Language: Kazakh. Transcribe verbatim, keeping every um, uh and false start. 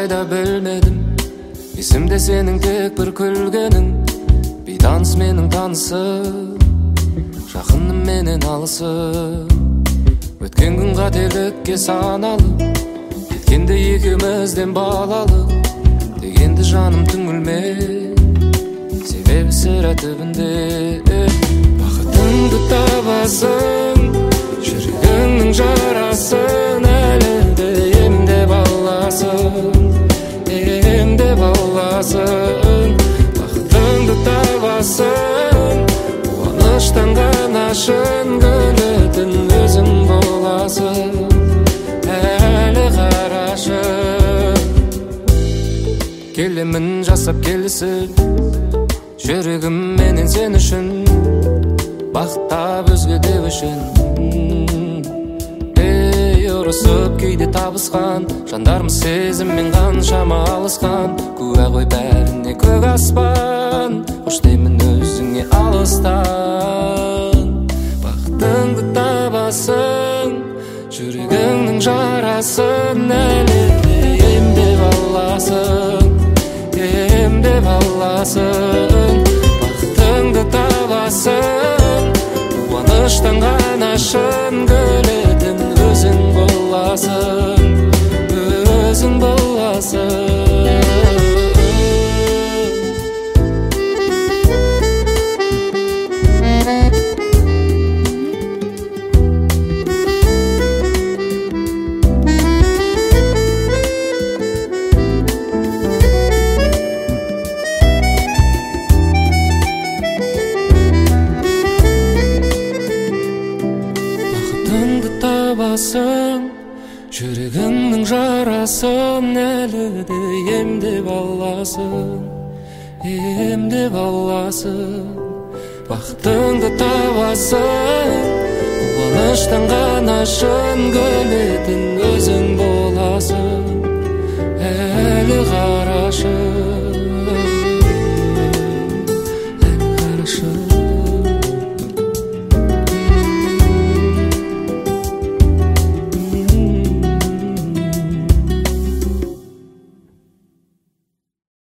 кайда билмедим. Эсимде сенин тек бир күлгениң, бейтаныс менің танысым, жақыным менен алысым. Өткен күн қателікке саналып, кеткенде екеумізден балалы, дегенді жаным түңілме, себебі сірә түбінде. Бақытыңды табасың, жүрегіңнің жарасын, әлі де емдеп аласың, емдеп аласың. Бақытыңды табасың, қуаныштан ғана шын гүлетін өзің боласың, әлі қарашы. Келемін жасап келісіп, жүрегім менен сен үшін, бақыттап өзге де үшін. Ей, ұрысып кейде табысқан, жандарымыз сезіммен қаншама алысқан. Куә ғой бәріне көк аспан, қош деймін өзіңе алыстан. Бақытыңды табасың, жүрегіңнің жарасын, әлі де емдеп аласың, емдеп аласың. Бақытыңды табасың, қуаныштан ғана шын гүлетін өзің боласың, өзің боласың. Жүрегіңнің жарасын, әлі де емдеп аласың, емдеп аласың. Бақытыңды табасың, қуаныштан ғана шын гүлетін өзің боласың, әлі қарашы.